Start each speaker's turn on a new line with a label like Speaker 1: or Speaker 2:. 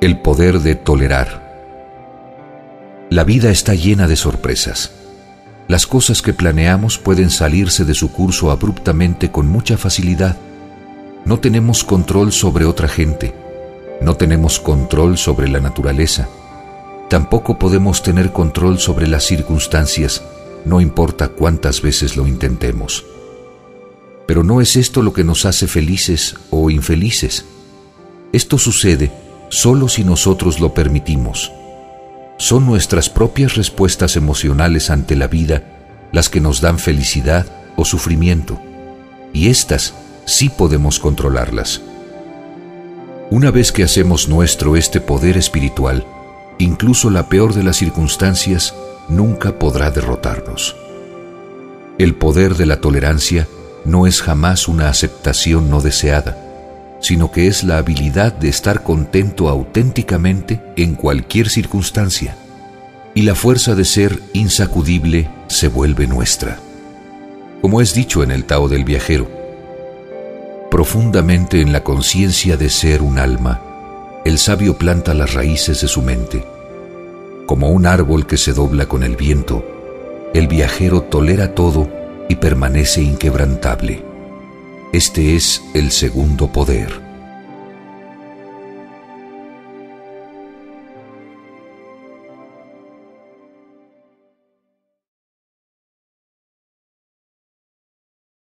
Speaker 1: El poder de tolerar. La vida está llena de sorpresas. Las cosas que planeamos pueden salirse de su curso abruptamente con mucha facilidad. No tenemos control sobre otra gente. No tenemos control sobre la naturaleza. Tampoco podemos tener control sobre las circunstancias, no importa cuántas veces lo intentemos. Pero no es esto lo que nos hace felices o infelices. Esto sucede solo si nosotros lo permitimos. Son nuestras propias respuestas emocionales ante la vida las que nos dan felicidad o sufrimiento, y estas sí podemos controlarlas. Una vez que hacemos nuestro este poder espiritual, incluso la peor de las circunstancias nunca podrá derrotarnos. El poder de la tolerancia no es jamás una aceptación no deseada, sino que es la habilidad de estar contento auténticamente en cualquier circunstancia, y la fuerza de ser insacudible se vuelve nuestra. Como es dicho en el Tao del Viajero, profundamente en la conciencia de ser un alma, el sabio planta las raíces de su mente. Como un árbol que se dobla con el viento, el viajero tolera todo y permanece inquebrantable. Este es el segundo poder.